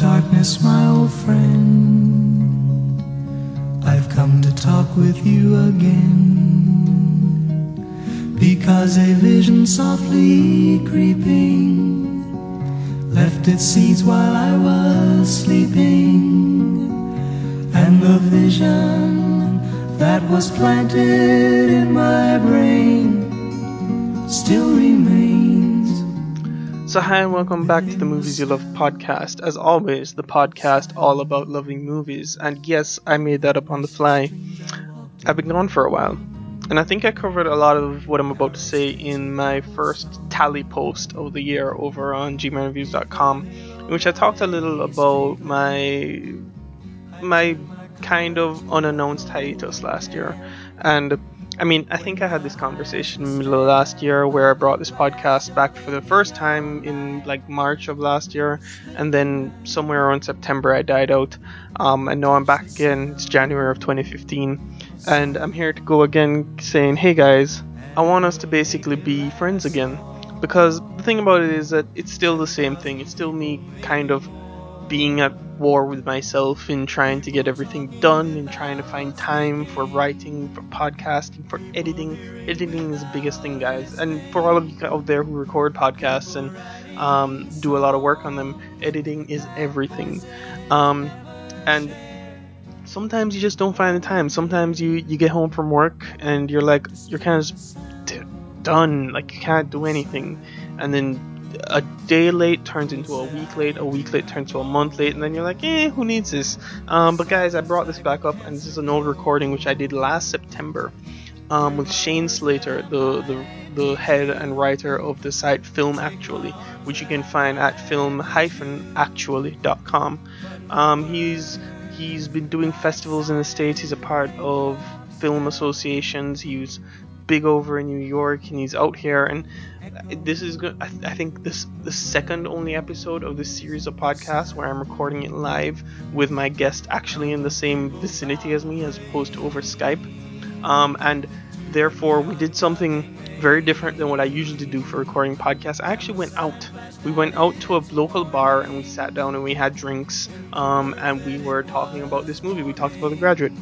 darkness, my old friend, I've come to talk with you again, because a vision softly creeping left its seeds while I was sleeping, and the vision that was planted in my brain still remains. So hi and welcome back to the Movies You Love podcast. As always, the podcast all about loving movies. And yes, I made that up on the fly. I've been gone for a while, and I think I covered a lot of what I'm about to say in my first tally post of the year over on gmanreviews.com, in which I talked a little about my kind of unannounced hiatus last year. And I mean, I think I had this conversation in the middle of last year where I brought this podcast back for the first time in like March of last year, and then somewhere around September I died out. And now I'm back again. It's January of 2015, and I'm here to go again saying, hey guys, I want us to basically be friends again. Because the thing about it is that it's still the same thing. It's still me kind of being at war with myself in trying to get everything done, and trying to find time for writing, for podcasting, for editing. Editing is the biggest thing, guys. And for all of you out there who record podcasts and do a lot of work on them, editing is everything. And sometimes you just don't find the time. Sometimes you get home from work and you're kind of just done, like you can't do anything, and then a day late turns into a week late turns to a month late, and then you're like, who needs this? But guys, I brought this back up, and this is an old recording which I did last September with Shane Slater, the head and writer of the site Film Actually, which you can find at film-actually.com. He's been doing festivals in the States. He's a part of film associations. He was big over in New York, and he's out here, and this is good. I think this the second only episode of this series of podcasts where I'm recording it live with my guest actually in the same vicinity as me, as opposed to over Skype. And therefore we did something very different than what I usually do for recording podcasts. I actually went out. We went out to a local bar and we sat down and we had drinks, and we were talking about this movie. We talked about The Graduate.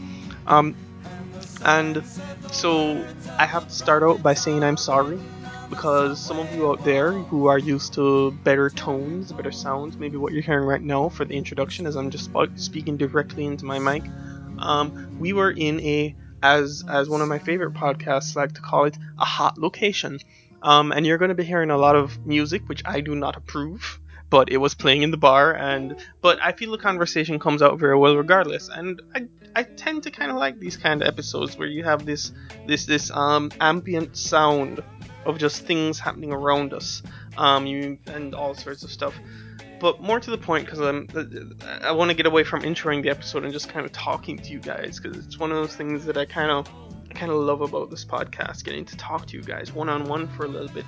And so I have to start out by saying I'm sorry, because some of you out there who are used to better tones, better sounds, maybe what you're hearing right now for the introduction as I'm just speaking directly into my mic, we were in as one of my favorite podcasts like to call it, a hot location. And you're going to be hearing a lot of music, which I do not approve, but it was playing in the bar, but I feel the conversation comes out very well regardless. And I tend to kind of like these kind of episodes where you have this ambient sound of just things happening around us, and all sorts of stuff. But more to the point, because I want to get away from introing the episode and just kind of talking to you guys, because it's one of those things that I kind of love about this podcast, getting to talk to you guys one-on-one for a little bit.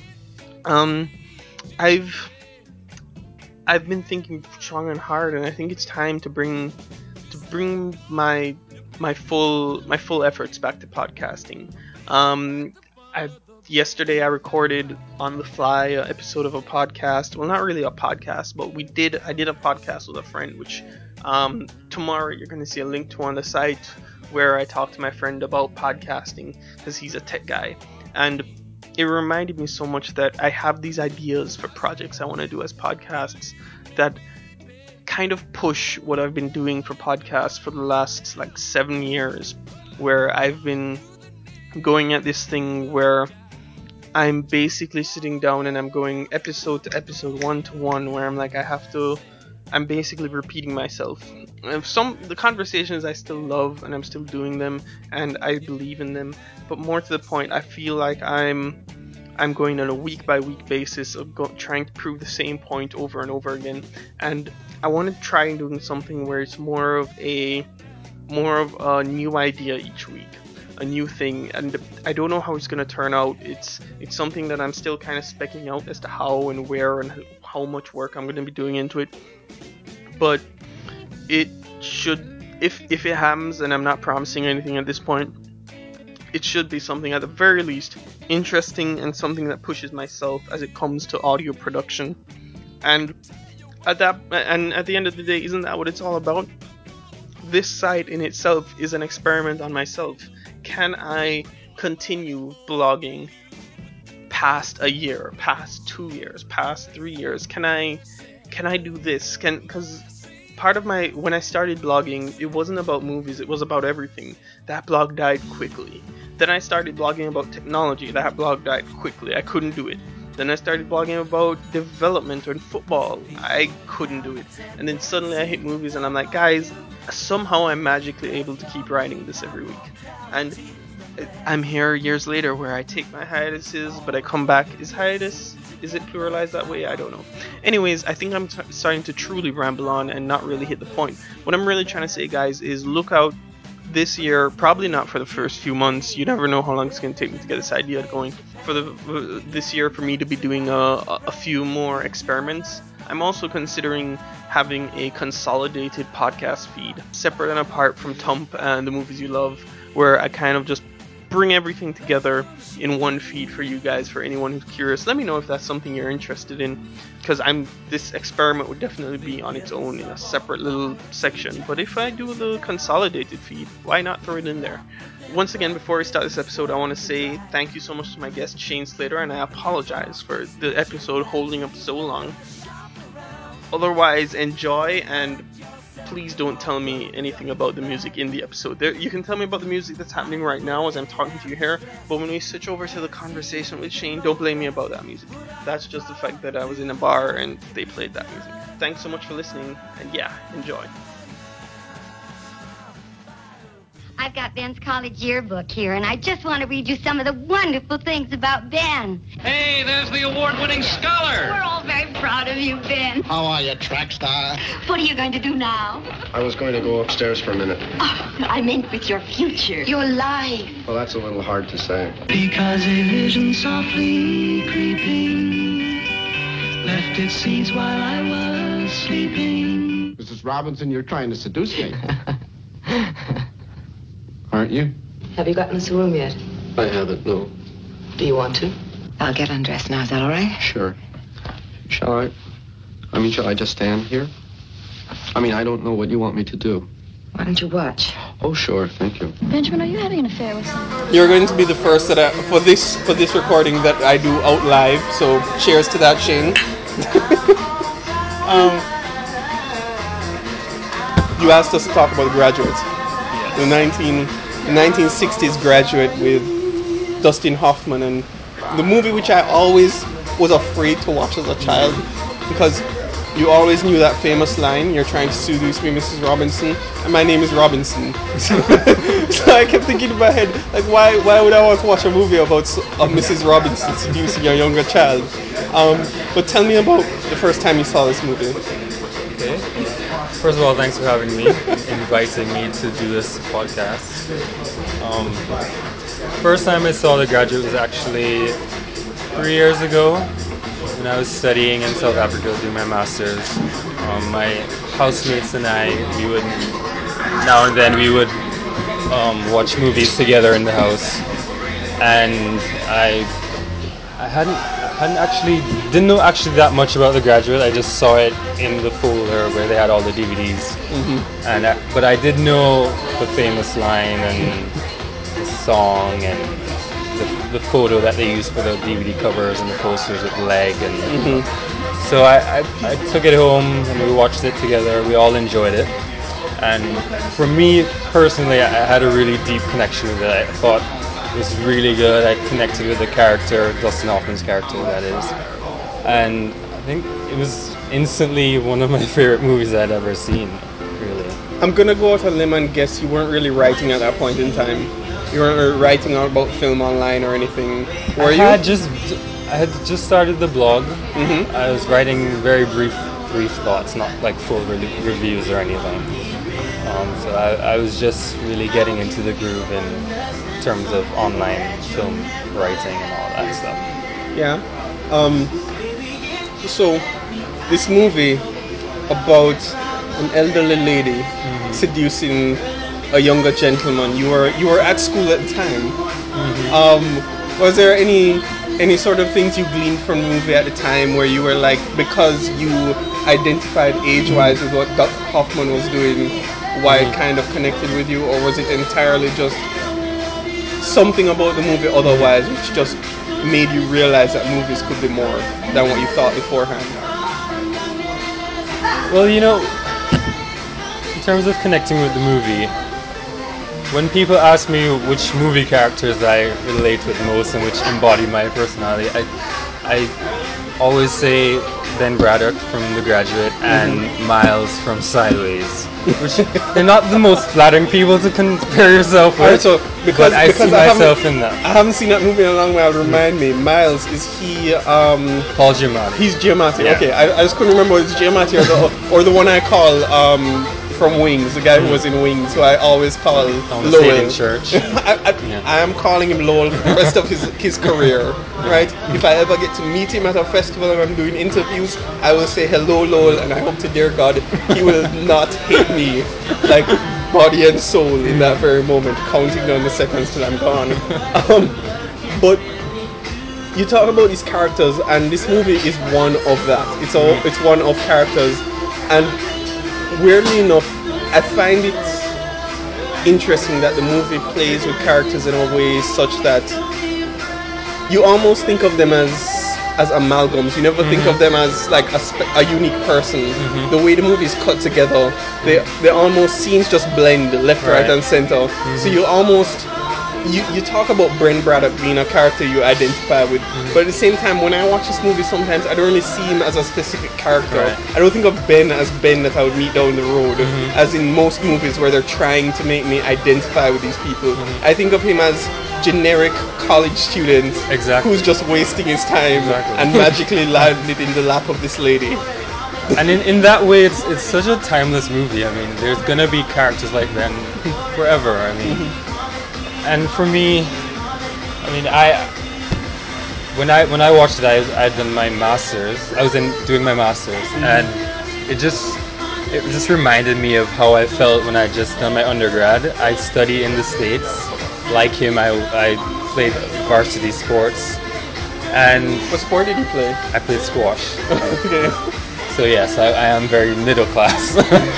I've been thinking strong and hard, and I think it's time to bring my full efforts back to podcasting. Yesterday I recorded on the fly an episode of a podcast. Well, not really a podcast, but I did a podcast with a friend, which tomorrow you're going to see a link to on the site, where I talked to my friend about podcasting, because he's a tech guy, and it reminded me so much that I have these ideas for projects I want to do as podcasts that kind of push what I've been doing for podcasts for the last 7 years, where I've been going at this thing where I'm basically sitting down and I'm going episode to episode, one to one, where I'm basically repeating myself. And the conversations I still love, and I'm still doing them, and I believe in them, but more to the point, I feel like I'm going on a week by week basis of trying to prove the same point over and over again. And I want to try doing something where it's more of a new idea each week, a new thing, and I don't know how it's going to turn out. It's something that I'm still kind of specking out as to how and where and how much work I'm going to be doing into it. But it should, if it happens, and I'm not promising anything at this point, it should be something at the very least interesting, and something that pushes myself as it comes to audio production. And at the end of the day, isn't that what it's all about? This site in itself is an experiment on myself. Can I continue blogging past a year, past 2 years, past 3 years? Can I do this? Because part of my when I started blogging, it wasn't about movies, it was about everything. That blog died quickly. Then I started blogging about technology. That blog died quickly. I couldn't do it. Then I started blogging about development and football. I couldn't do it. And then suddenly I hit movies and I'm like, guys, somehow I'm magically able to keep writing this every week. And I'm here years later where I take my hiatuses, but I come back. Is it pluralized that way? I don't know. Anyways, I think I'm starting to truly ramble on and not really hit the point. What I'm really trying to say, guys, is look out this year, probably not for the first few months. You never know how long it's going to take me to get this idea going. For this year, for me to be doing a few more experiments. I'm also considering having a consolidated podcast feed, separate and apart from Tump and the movies you love, where I kind of just bring everything together in one feed for you guys. For anyone who's curious, let me know if that's something you're interested in, because this experiment would definitely be on its own in a separate little section. But if I do the consolidated feed, why not throw it in there? Once again, before we start this episode, I want to say thank you so much to my guest Shane Slater, and I apologize for the episode holding up so long. Otherwise, enjoy, and please don't tell me anything about the music in the episode. You can tell me about the music that's happening right now as I'm talking to you here, but when we switch over to the conversation with Shane, don't blame me about that music. That's just the fact that I was in a bar and they played that music. Thanks so much for listening, and yeah, enjoy. I've got Ben's college yearbook here, and I just want to read you some of the wonderful things about Ben. Hey, there's the award-winning scholar. We're all very proud of you, Ben. How are you, track star? What are you going to do now? I was going to go upstairs for a minute. Oh, I meant with your future, your life. Well, that's a little hard to say. Because a vision softly creeping left its seeds while I was sleeping. Mrs. Robinson, you're trying to seduce me. Aren't you? Have you gotten us a room yet? I haven't, no. Do you want to? I'll get undressed now. Is that all right? Sure. Shall I just stand here? I don't know what you want me to do. Why don't you watch? Oh, sure, thank you. Benjamin, are you having an affair with someone? You're going to be the first that for this recording that I do out live. So cheers to that, Shane. You asked us to talk about The Graduate, the 1960s Graduate with Dustin Hoffman, and the movie which I always was afraid to watch as a child, because you always knew that famous line, "You're trying to seduce me, Mrs. Robinson, and my name is Robinson." So I kept thinking in my head, like, why would I want to watch a movie about Mrs. Robinson seducing a younger child? But tell me about the first time you saw this movie. Okay. First of all, thanks for having me, inviting me to do this podcast. First time I saw The Graduate was actually 3 years ago when I was studying in South Africa doing my master's. My housemates and I, now and then we would watch movies together in the house, and I didn't know actually that much about The Graduate. I just saw it in the folder where they had all the DVDs, but I did know the famous line and the song and the photo that they used for the DVD covers and the posters with the leg, and so I took it home and we watched it together. We all enjoyed it, and for me personally, I had a really deep connection with it. I thought it was really good. I connected with the character, Dustin Hoffman's character, that is, and I think it was instantly one of my favorite movies I'd ever seen, really. I'm gonna go out on a limb and guess you weren't really writing at that point in time. You weren't writing about film online or anything, were you? I had just started the blog. I was writing very brief thoughts, not like full reviews or anything. So I was just really getting into the groove in terms of online film writing and all that stuff. Yeah. So this movie about an elderly lady seducing a younger gentleman. You were at school at the time. Was there any any sort of things you gleaned from the movie at the time where you were like, because you identified age-wise with what Doc Hoffman was doing, why it kind of connected with you, or was it entirely just something about the movie otherwise which just made you realize that movies could be more than what you thought beforehand? Well, in terms of connecting with the movie, when people ask me which movie characters I relate with most and which embody my personality, I always say Ben Braddock from The Graduate and Miles from Sideways, which they're not the most flattering people to compare yourself with. Alright, so but I see myself in that. I haven't seen that movie in a long while. Remind me, Miles, is he Paul Giamatti. He's Giamatti. Yeah. Okay, I just couldn't remember it's Giamatti or the one I call from Wings, the guy who was in Wings, who I always call Lowell. In church. I am calling him Lowell for the rest of his career, right? If I ever get to meet him at a festival and I'm doing interviews, I will say hello, Lowell, and I hope to dear God he will not hate me like body and soul in that very moment, counting down the seconds till I'm gone. But you talk about these characters, and this movie is one of that. It's one of characters, and weirdly enough, I find it interesting that the movie plays with characters in a way such that you almost think of them as amalgams. You never think of them as like a unique person. The way the movie is cut together, they almost scenes just blend left, right, and center. So you almost you talk about Ben Braddock being a character you identify with, but at the same time, when I watch this movie, sometimes I don't really see him as a specific character. I don't think of Ben as Ben that I would meet down the road, as in most movies where they're trying to make me identify with these people. I think of him as generic college student who's just wasting his time and magically landed in the lap of this lady. And in that way, it's such a timeless movie. I mean, there's gonna be characters like Ben forever. I mean, and for me, I mean, when I watched it, I'd done my masters. I was doing my masters, and it just reminded me of how I felt when I just done my undergrad. I studied in the States. Like him, I played varsity sports. And what sport did you play? I played squash. Okay. So yes, I am very middle class.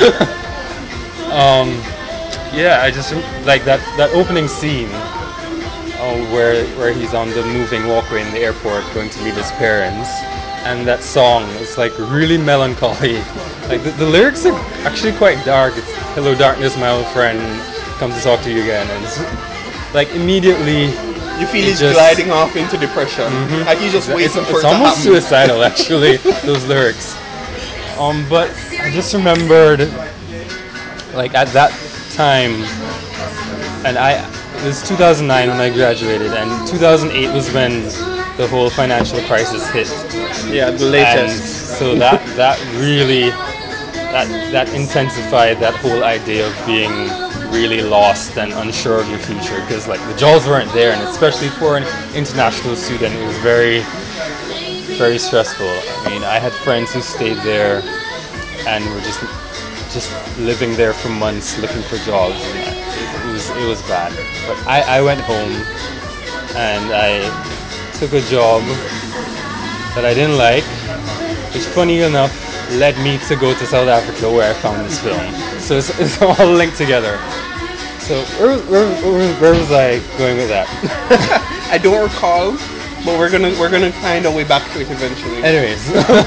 Yeah, I just like that opening scene where he's on the moving walkway in the airport going to meet his parents, and that song is like really melancholy. Like the lyrics are actually quite dark. It's "Hello darkness, my old friend, come to talk to you again," and it's like immediately you feel he's gliding off into depression. Like he's just waiting for it to happen. It's almost suicidal, actually, those lyrics. But I just remembered, like at that time, and it was 2009 when I graduated, and 2008 was when the whole financial crisis hit. Yeah, the latest. And so that really that intensified that whole idea of being really lost and unsure of your future, because like the jobs weren't there, and especially for an international student, it was very, very stressful. I mean, I had friends who stayed there and were just living there for months looking for jobs, and it was bad. But I went home and I took a job that I didn't like, which funny enough led me to go to South Africa where I found this film. So it's all linked together. So where was I going with that? I don't recall, but we're gonna find a way back to it eventually. Anyways,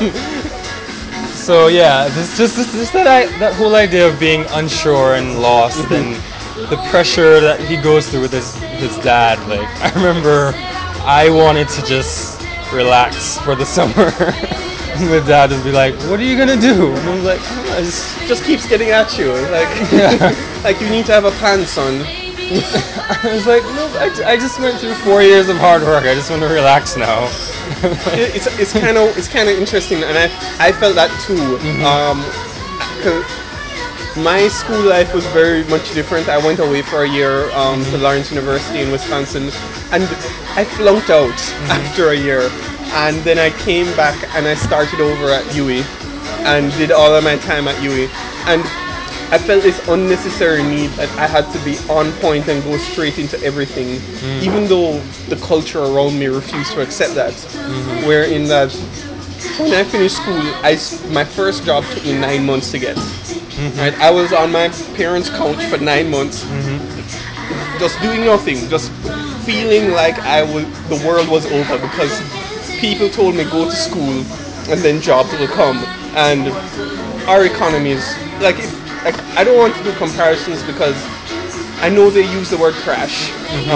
so yeah, this that whole idea of being unsure and lost and the pressure that he goes through with his dad. Like I remember, I wanted to just relax for the summer. My dad would be like, "What are you gonna do?" And I was like, "Oh, it just keeps getting at you. Like, like you need to have a plan, son." I was like, "No, I just went through 4 years of hard work. I just want to relax now." It's kind of interesting, and I felt that too. 'Cause my school life was very much different. I went away for a year to Lawrence University in Wisconsin, and I flunked out after a year. And then I came back and I started over at UWI and did all of my time at UWI. And I felt this unnecessary need that I had to be on point and go straight into everything, even though the culture around me refused to accept that. Where in that, when I finished school, my first job took me 9 months to get. Right, I was on my parents' couch for 9 months, just doing nothing, just feeling like the world was over because people told me go to school and then jobs will come. And our economy is like, I don't want to do comparisons because I know they use the word crash,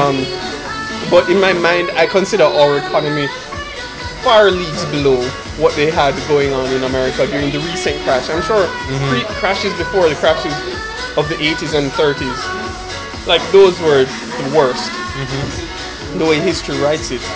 but in my mind I consider our economy far leagues below what they had going on in America during the recent crash. I'm sure crashes before the crashes of the 80s and 30s, like those were the worst, the way history writes it.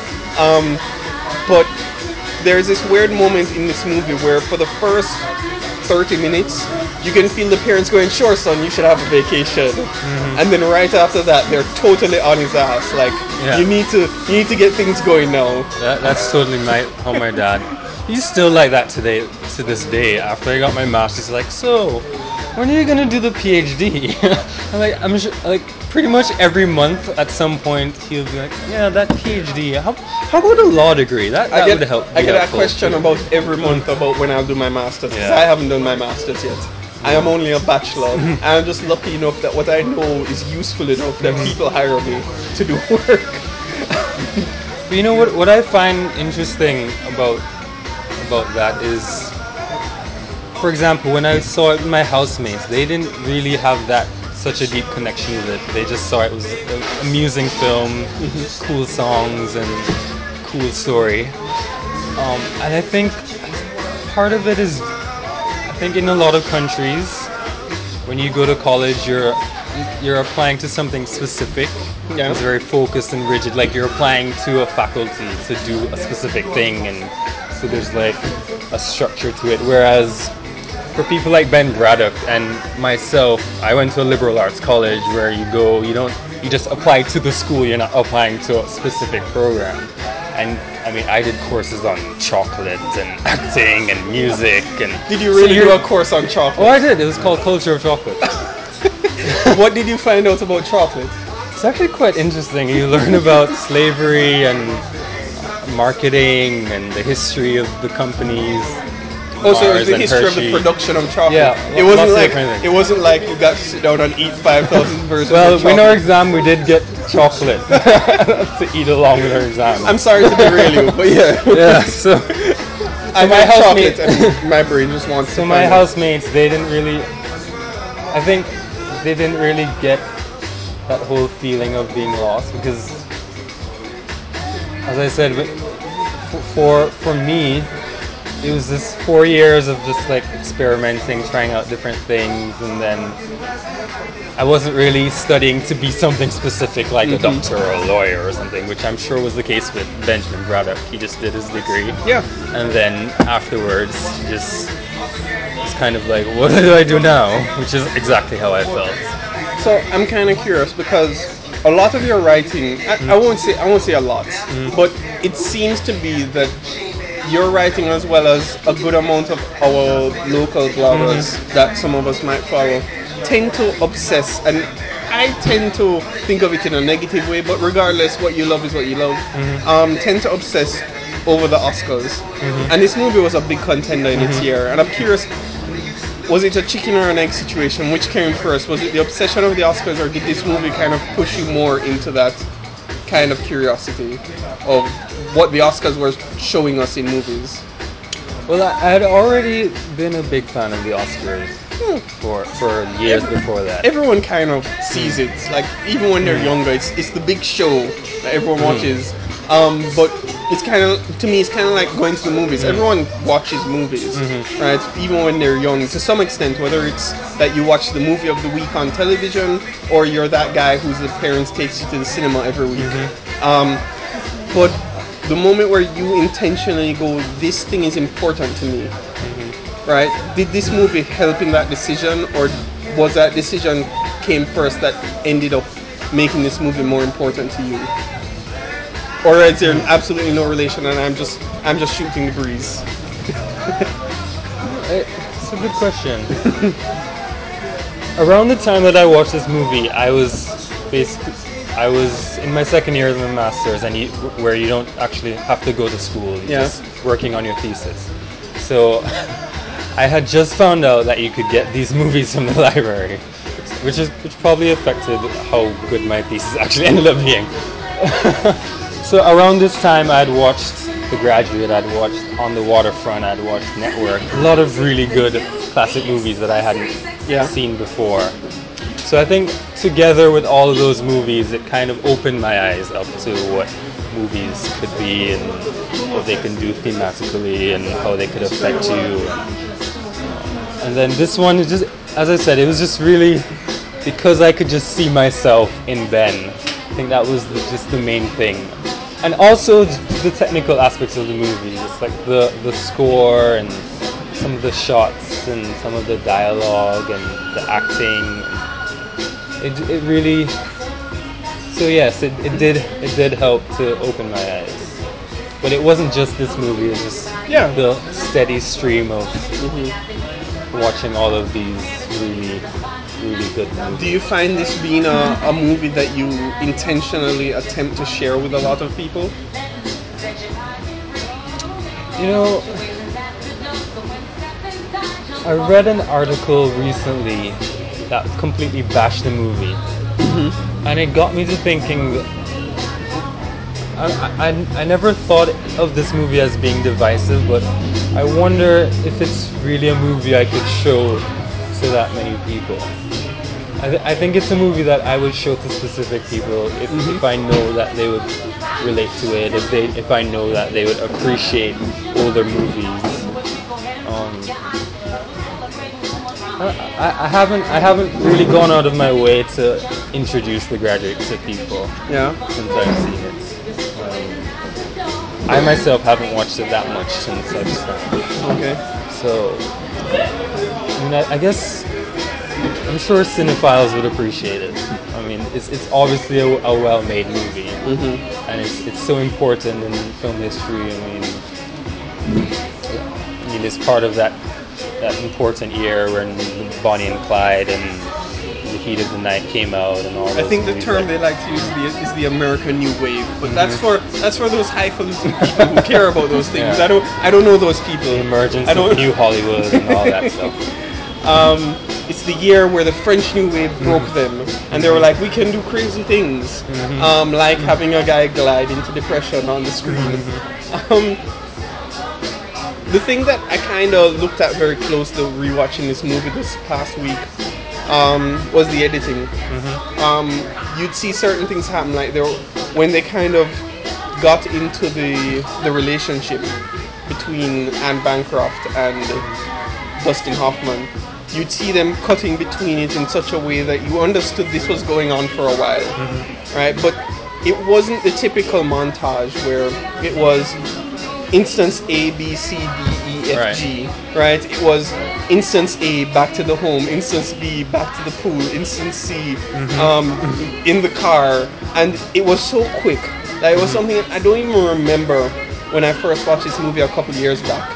But there's this weird moment in this movie where for the first 30 minutes you can feel the parents going, sure son, you should have a vacation, and then right after that they're totally on his ass, like you need to get things going now. That's totally how my dad, he's still like that today, to this day. After I got my master's, he's like, so when are you gonna do the PhD? I'm sure, like pretty much every month at some point he'll be like, yeah, that PhD, how about a law degree? That would help. I get that question about every month about when I'll do my master's, because I haven't done my master's yet. I am only a bachelor. I'm just lucky enough that what I know is useful enough that people hire me to do work. But you know what I find interesting about that is, for example, when I saw it with my housemates, they didn't really have such a deep connection with it. They just saw it was an amusing film, cool songs, and cool story. And I think part of it is, I think in a lot of countries, when you go to college, you're applying to something specific. Yeah. It's very focused and rigid. Like you're applying to a faculty to do a specific thing, and so there's like a structure to it. Whereas for people like Ben Braddock and myself, I went to a liberal arts college where you just apply to the school. You're not applying to a specific program. And I mean, I did courses on chocolate and acting and music. And did you really do a course on chocolate? Oh, I did. It was called Culture of Chocolate. What did you find out about chocolate? It's actually quite interesting. You learn about slavery and marketing and the history of the companies. Oh, so it was the history of the production of chocolate. Yeah, it wasn't like you got to sit down and eat 5,000 versions of chocolate. Well, in our exam, we did get chocolate to eat along with our exam. I'm sorry to derail you, but yeah. Yeah, so I had chocolate and my brain just wants to. So my housemates, they didn't really get that whole feeling of being lost, because, as I said, for me, it was this 4 years of just like experimenting, trying out different things, and then I wasn't really studying to be something specific like a doctor or a lawyer or something, which I'm sure was the case with Benjamin Braddock. He just did his degree. Yeah. And then afterwards, it's kind of like, what do I do now? Which is exactly how I felt. So I'm kind of curious because a lot of your writing, I won't say a lot, but it seems to be that your writing, as well as a good amount of our local bloggers that some of us might follow, tend to obsess, and I tend to think of it in a negative way, but regardless, what you love is what you love, tend to obsess over the Oscars. And this movie was a big contender in its year, and I'm curious, was it a chicken or an egg situation? Which came first? Was it the obsession of the Oscars, or did this movie kind of push you more into that kind of curiosity of what the Oscars were showing us in movies? Well, I had already been a big fan of the Oscars for years before that. Everyone kind of sees it, like even when they're younger, it's the big show that everyone watches. But it's kind of, to me, it's kind of like going to the movies. Everyone watches movies, right? Even when they're young, to some extent, whether it's that you watch the movie of the week on television, or you're that guy whose parents takes you to the cinema every week. But the moment where you intentionally go, this thing is important to me, right? Did this movie help in that decision, or was that decision came first that ended up making this movie more important to you? Or is there absolutely no relation and I'm just shooting the breeze? It's a good question. Around the time that I watched this movie, I was in my second year of my master's, and where you don't actually have to go to school, you're just working on your thesis. So I had just found out that you could get these movies from the library, which probably affected how good my thesis actually ended up being. So around this time, I'd watched The Graduate, I'd watched On the Waterfront, I'd watched Network. A lot of really good classic movies that I hadn't seen before. So I think together with all of those movies, it kind of opened my eyes up to what movies could be and what they can do thematically and how they could affect you. And then this one, is just, as I said, it was just really because I could just see myself in Ben. I think that was just the main thing. And also the technical aspects of the movie, just like the score and some of the shots and some of the dialogue and the acting. It really, so yes, it did help to open my eyes. But it wasn't just this movie, it was just the steady stream of watching all of these really, really good movies. Do you find this being a movie that you intentionally attempt to share with a lot of people? You know, I read an article recently that completely bashed the movie. And it got me to thinking, I never thought of this movie as being divisive, but I wonder if it's really a movie I could show to that many people. I think it's a movie that I would show to specific people if I know that they would relate to it, if I know that they would appreciate older movies. I haven't really gone out of my way to introduce The Graduate to people since I've seen it. I myself haven't watched it that much since I've seen it. Okay. So, I mean, I guess I'm sure cinephiles would appreciate it. I mean, it's obviously a well-made movie, and it's so important in film history. I mean, it's part of that important year when Bonnie and Clyde and The Heat of the Night came out and all. I think the term they like to use is the American New Wave, but that's for those highfalutin people who care about those things. Yeah. I don't know those people. The emergence of New Hollywood and all that stuff. It's the year where the French New Wave broke them, and they were like, we can do crazy things, like having a guy glide into depression on the screen. The thing that I kind of looked at very closely rewatching this movie this past week was the editing. You'd see certain things happen, like when they kind of got into the relationship between Anne Bancroft and Dustin Hoffman. You'd see them cutting between it in such a way that you understood this was going on for a while, right? But it wasn't the typical montage where it was instance A, B, C, D, E, F, G, right? It was instance A, back to the home, instance B, back to the pool, instance C, in the car, and it was so quick. Like, it was something I don't even remember when I first watched this movie a couple of years back.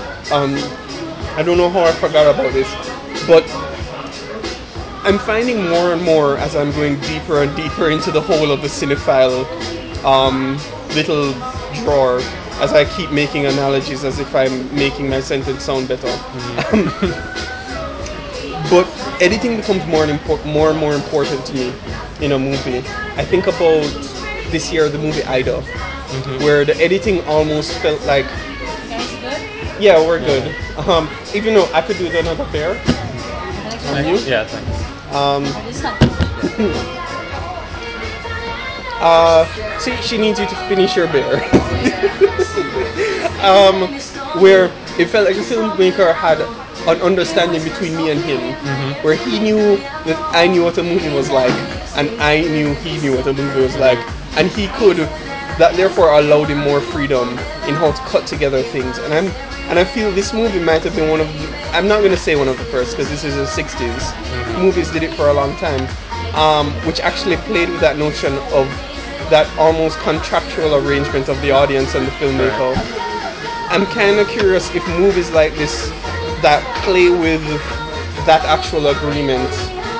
I don't know how I forgot about this, but I'm finding more and more as I'm going deeper and deeper into the hole of the cinephile little drawer, as I keep making analogies as if I'm making my sentence sound better. But editing becomes more and more important to me in a movie. I think about this year, the movie Ida, where the editing almost felt like... You guys good? Yeah, we're good. Even though I could do with another beer. Can you? Yeah, thanks. She needs you to finish your beer. Where it felt like the filmmaker had an understanding between me and him, where he knew that I knew what a movie was like, and I knew he knew what a movie was like, and he could, that therefore allowed him more freedom in how to cut together things. And I feel this movie might have been one of the, I'm not going to say one of the first, because this is the 60s. Movies did it for a long time, which actually played with that notion of that almost contractual arrangement of the audience and the filmmaker. I'm kind of curious if movies like this that play with that actual agreement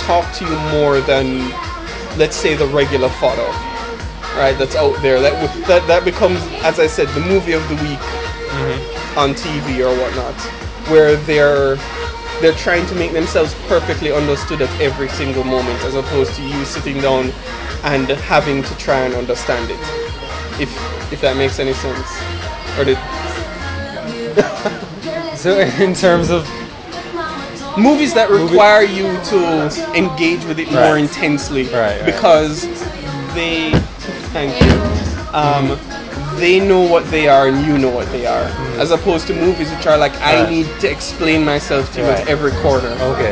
talk to you more than, let's say, the regular fodder, right? That's out there. That becomes, as I said, the movie of the week on TV or whatnot, where they're trying to make themselves perfectly understood at every single moment, as opposed to you sitting down and having to try and understand it. If that makes any sense, or did. So in terms of movies that require you to engage with it more intensely, because they, thank you, they know what they are and you know what they are, as opposed to movies which are like, I need to explain myself to you at every corner. Okay.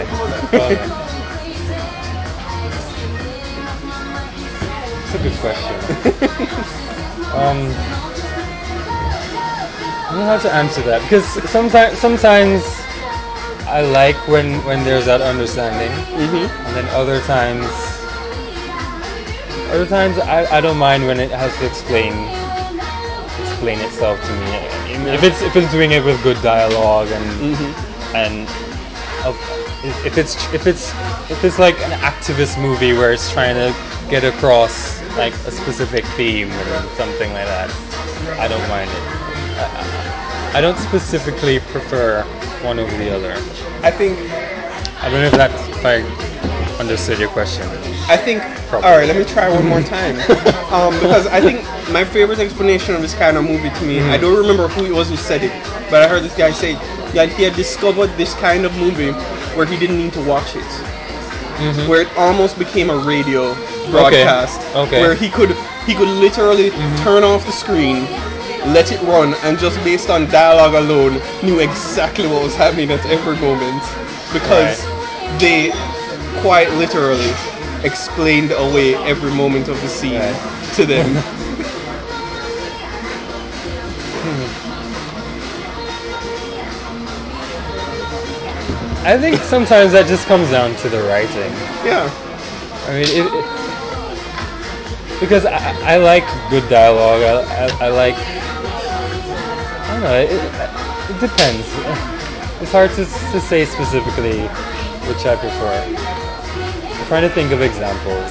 It's a good question. I don't know how to answer that, because sometimes I like when there's that understanding, and then other times I don't mind when it has to explain itself to me. If it's doing it with good dialogue and if it's like an activist movie where it's trying to get across like a specific theme or something like that, I don't mind it. I don't specifically prefer one over the other. I don't know if I understood your question. I think. Alright, let me try one more time. Because I think my favorite explanation of this kind of movie to me, I don't remember who it was who said it, but I heard this guy say that he had discovered this kind of movie where he didn't need to watch it. Where it almost became a radio broadcast. Okay. Where he could literally turn off the screen, let it run, and just based on dialogue alone knew exactly what was happening at every moment, because they quite literally explained away every moment of the scene to them. I think sometimes that just comes down to the writing. Yeah. I mean, because I like good dialogue. I like. I don't know. It depends. It's hard to say specifically which I prefer. I'm trying to think of examples.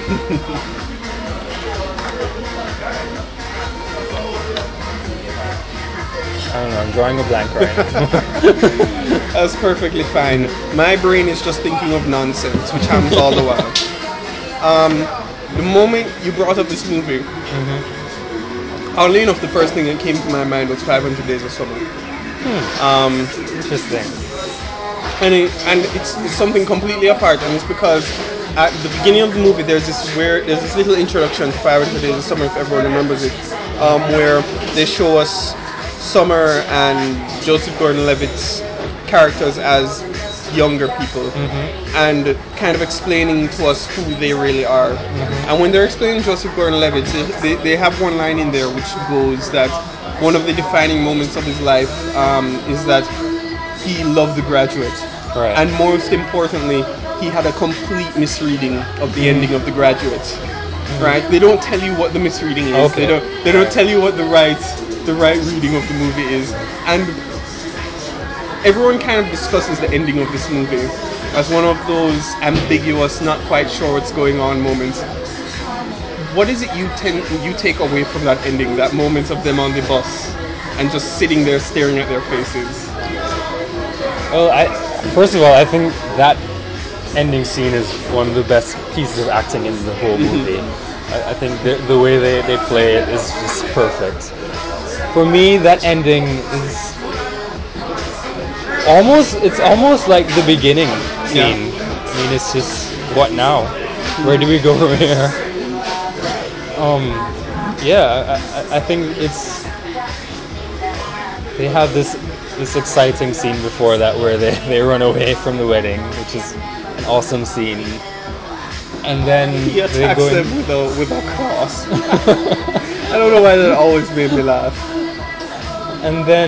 I don't know. I'm drawing a blank right now. That's perfectly fine. My brain is just thinking of nonsense, which happens all the while. The moment you brought up this movie, oddly enough, the first thing that came to my mind was 500 Days of Summer. Interesting. And it's something completely apart, and it's because at the beginning of the movie there's this little introduction to 500 Days of Summer, if everyone remembers it, where they show us Summer and Joseph Gordon-Levitt's characters as younger people, and kind of explaining to us who they really are. And when they're explaining Joseph Gordon-Levitt, they have one line in there which goes that one of the defining moments of his life is that he loved The Graduate. And most importantly, he had a complete misreading of the ending of The Graduate. Right? They don't tell you what the misreading is. They don't tell you what the right reading of the movie is. And everyone kind of discusses the ending of this movie as one of those ambiguous, not quite sure what's going on moments. What is it you take away from that ending, that moment of them on the bus and just sitting there staring at their faces? Well, first of all, I think that ending scene is one of the best pieces of acting in the whole movie. I think the way they play it is just perfect. For me, that ending is almost like the beginning scene. I mean, it's just, what now? Where do we go from here? I think they have this exciting scene before that where they run away from the wedding, which is an awesome scene. And then he attacks them with a cross. I don't know why that always made me laugh. And then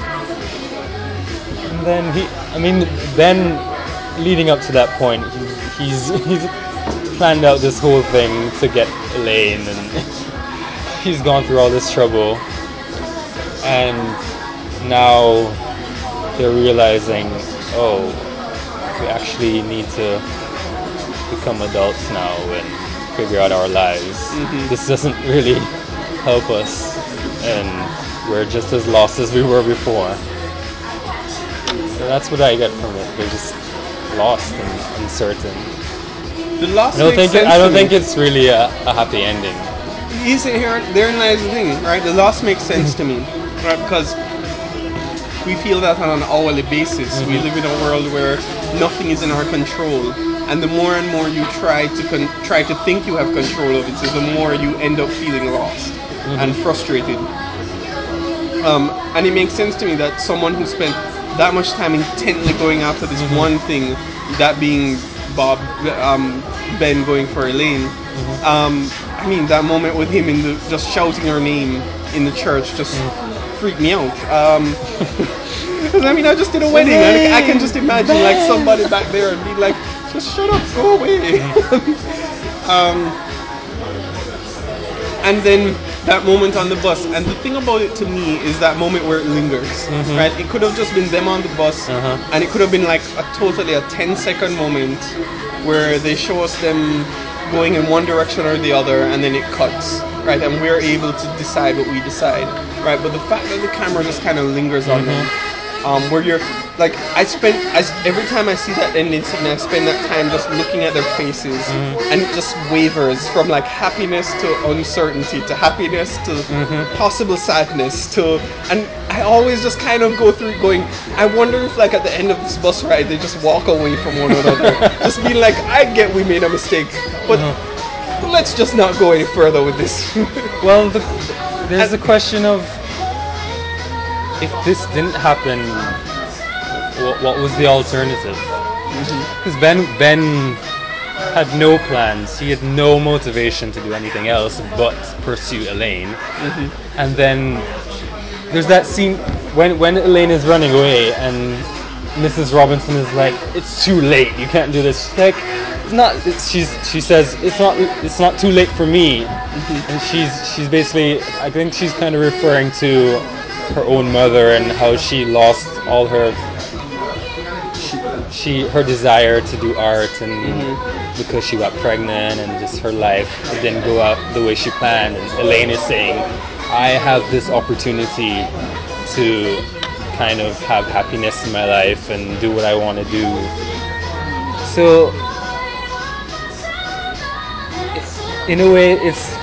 leading up to that point, he's planned out this whole thing to get Elaine, and he's gone through all this trouble, and now they're realizing, we actually need to become adults now and figure out our lives. This doesn't really help us, and we're just as lost as we were before. So that's what I get from it. They're just lost and uncertain. The loss I don't think it's really a happy ending. Therein lies the thing, right? The loss makes sense to me, right? Because we feel that on an hourly basis. We live in a world where nothing is in our control, and the more and more you try to think you have control of it, is the more you end up feeling lost and frustrated. And it makes sense to me that someone who spent that much time intently going after this one thing, that being Ben going for Elaine. I mean, that moment with him just shouting her name in the church just freaked me out. Because I mean, I just did a wedding, and I can just imagine like somebody back there and be like, "Just shut up, go away." And then that moment on the bus, and the thing about it to me is that moment where it lingers, right? It could have just been them on the bus, and it could have been like a 10-second moment where they show us them going in one direction or the other, and then it cuts, right? And we're able to decide what we decide, right? But the fact that the camera just kind of lingers on them, where you're like, every time I see that ending scene, I spend that time just looking at their faces, and it just wavers from like happiness to uncertainty to happiness to possible sadness and I always just kind of go through it going, I wonder if like at the end of this bus ride they just walk away from one another, just being like, I get we made a mistake, but let's just not go any further with this. Well, there's the question of, if this didn't happen, what was the alternative? Because Ben had no plans. He had no motivation to do anything else but pursue Elaine. And then there's that scene when Elaine is running away and Mrs. Robinson is like, "It's too late. You can't do this." She's like, "It's not." She says, "It's not too late for me." And she's basically, I think she's kind of referring to her own mother and how she lost all her desire to do art, and because she got pregnant, and just her life didn't go out the way she planned. And Elaine is saying, I have this opportunity to kind of have happiness in my life and do what I want to do. So in a way, it's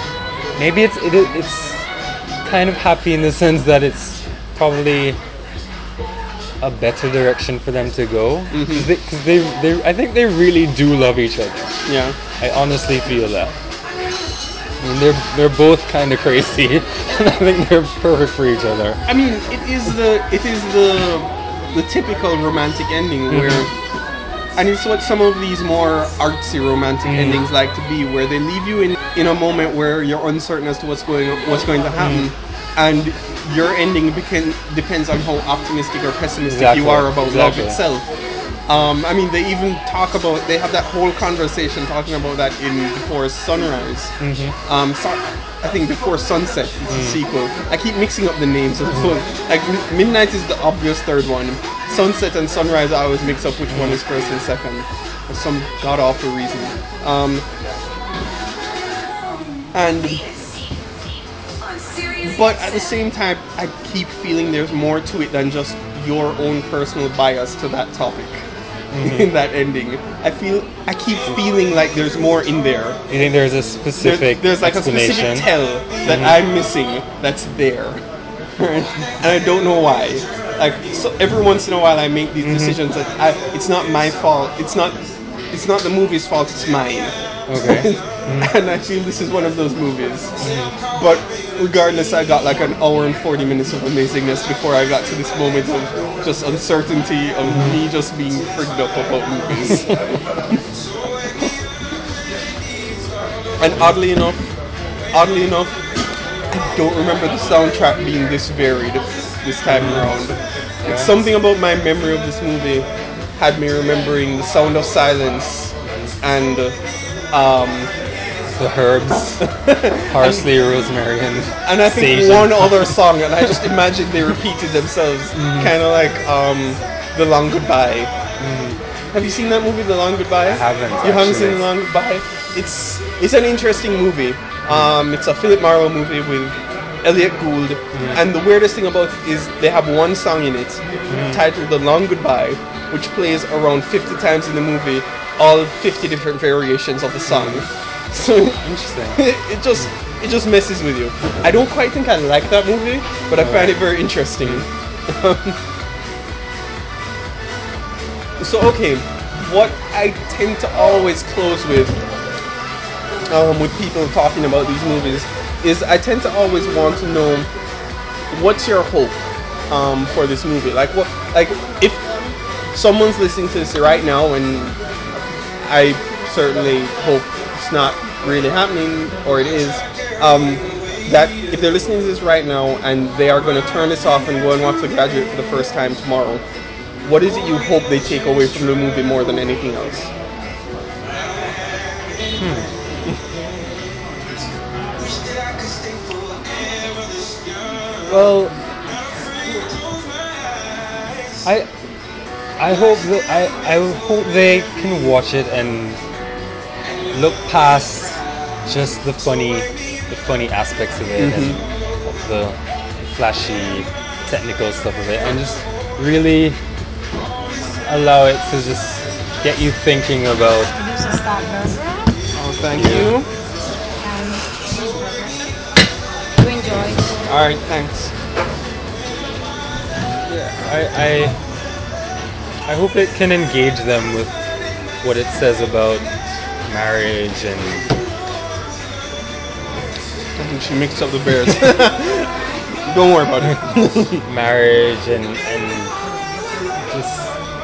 kind of happy in the sense that it's probably a better direction for them to go, because they I think they really do love each other. Yeah, I honestly feel that. I mean, they're both kind of crazy, and I think they're perfect for each other. I mean, it is the typical romantic ending where, and it's what some of these more artsy romantic endings like to be, where they leave you in a moment where you're uncertain as to what's going to happen, and your ending depends on how optimistic or pessimistic you are about love itself. I mean, they even they have that whole conversation talking about that in Before Sunrise. I think Before Sunset is the sequel. I keep mixing up the names of both. Like, Midnight is the obvious third one. Sunset and Sunrise, I always mix up which one is first and second for some god-awful reason. But at the same time, I keep feeling there's more to it than just your own personal bias to that topic in that ending. I keep feeling like there's more in there. You think there's a specific there's like a specific tell that I'm missing that's there, and I don't know why. Like, so every once in a while, I make these decisions that it's not my fault. It's not the movie's fault. It's mine. Okay. And I feel this is one of those movies. But regardless, I got like an hour and 40 minutes of amazingness before I got to this moment of just uncertainty of me just being freaked up about movies. And oddly enough, I don't remember the soundtrack being this varied this time around. Like, something about my memory of this movie had me remembering The Sound of Silence and the Herbs, Parsley, Rosemary, and I think Sage one other song, and I just imagined they repeated themselves, kind of like The Long Goodbye. Have you seen that movie, The Long Goodbye? I haven't. You haven't seen actually. The Long Goodbye? It's an interesting movie. It's a Philip Marlowe movie with Elliot Gould, and the weirdest thing about it is they have one song in it titled The Long Goodbye, which plays around 50 times in the movie, all 50 different variations of the song. So Interesting. it just messes with you. I don't quite think I like that movie, but I find it very interesting. So okay, what I tend to always close with people talking about these movies is I tend to always want to know what's your hope for this movie. Like if someone's listening to this right now, and I certainly hope it's not really happening, or it is, that if they're listening to this right now and they are going to turn this off and go and watch The Graduate for the first time tomorrow, what is it you hope they take away from the movie more than anything else? Well, I hope that I hope they can watch it and look past just the funny aspects of it and the flashy technical stuff of it, and just really allow it to just get you thinking about. Produce a start burger Oh, thank you. and cheeseburger. You enjoy. All right, thanks. I hope it can engage them with what it says about marriage and I think she mixed up the bears. Don't worry about it. marriage and just.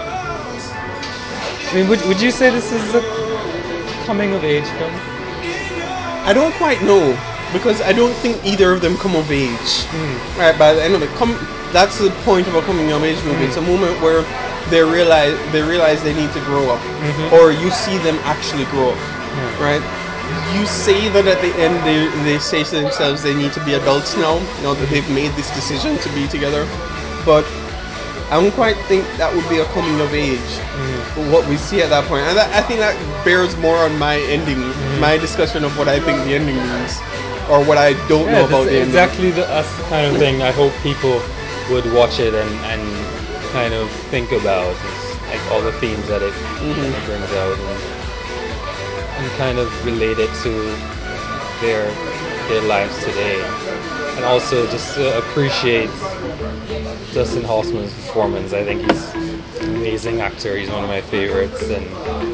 I mean, would you say this is a coming of age film? I don't quite know, because I don't think either of them come of age. Right, by the end of it, that's the point of a coming of age movie. It's a moment where they realize they need to grow up, or you see them actually grow up. Right? You say that at the end they say to themselves they need to be adults now that they've made this decision to be together, but I don't quite think that would be a coming of age for what we see at that point. And I think that bears more on my ending, my discussion of what I think the ending means, or what I don't know about the ending. Exactly, that's the kind of thing I hope people would watch it and kind of think about, like all the themes that it brings out, and kind of relate it to their lives today, and also just to appreciate Dustin Hoffman's performance. I think he's an amazing actor. He's one of my favorites, and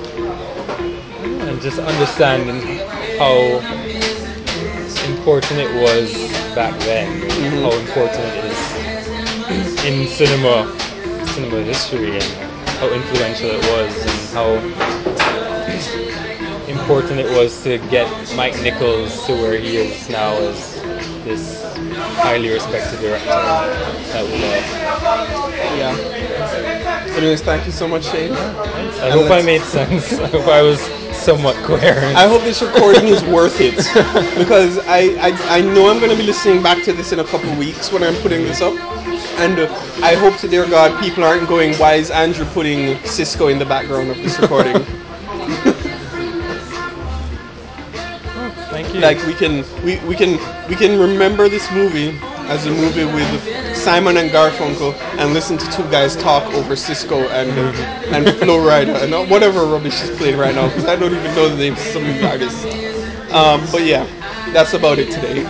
just understanding how important it was back then, how important it is in cinema history, and how influential it was, and how important it was to get Mike Nichols to where he is now as this highly respected director that we love. Yeah. Anyways, thank you so much, Shane. I hope I made sense. I hope I was somewhat coherent. I hope this recording is worth it, because I know I'm going to be listening back to this in a couple of weeks when I'm putting this up, and I hope to dear God people aren't going, why is Andrew putting Cisco in the background of this recording? Thank you. Like we can remember this movie as a movie with Simon and Garfunkel, and listen to two guys talk over Cisco and Flo Rida and whatever rubbish is playing right now, because I don't even know the names of some of the artists. But yeah, that's about it today.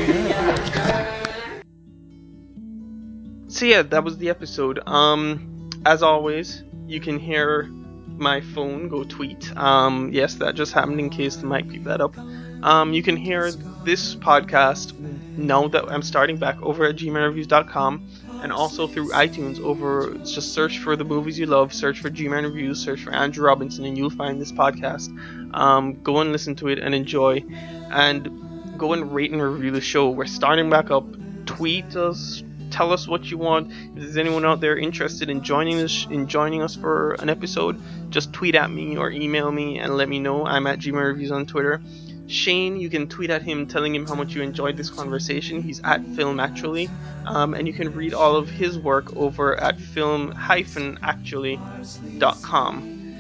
So yeah, that was the episode. As always, you can hear my phone go tweet. Yes, that just happened in case the mic picked that up. You can hear this podcast now that I'm starting back over at gmanreviews.com, and also through iTunes. Just search for the movies you love, search for G-Man Reviews, search for Andrew Robinson, and you'll find this podcast. Go and listen to it and enjoy, and go and rate and review the show. We're starting back up. Tweet us. Tell us what you want. If there's anyone out there interested in joining us for an episode, just tweet at me or email me and let me know. I'm at Gmail Reviews on Twitter. Shane, you can tweet at him telling him how much you enjoyed this conversation. He's at Film Actually, and you can read all of his work over at film-actually.com.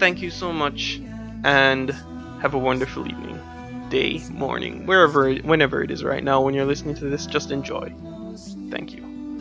thank you so much, and have a wonderful evening, day, morning, whenever it is right now when you're listening to this. Just enjoy. Thank you.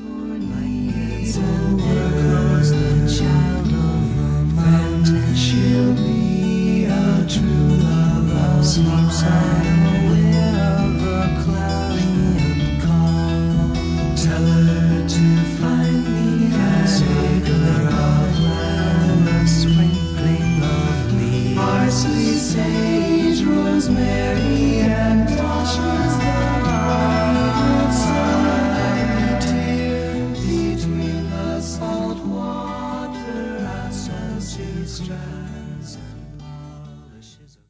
She'll be a true lover. Sleeps unaware of a clarion call. Tell her to find me a acre of land, a sprinkling of leaves, parsley, sage, rosemary.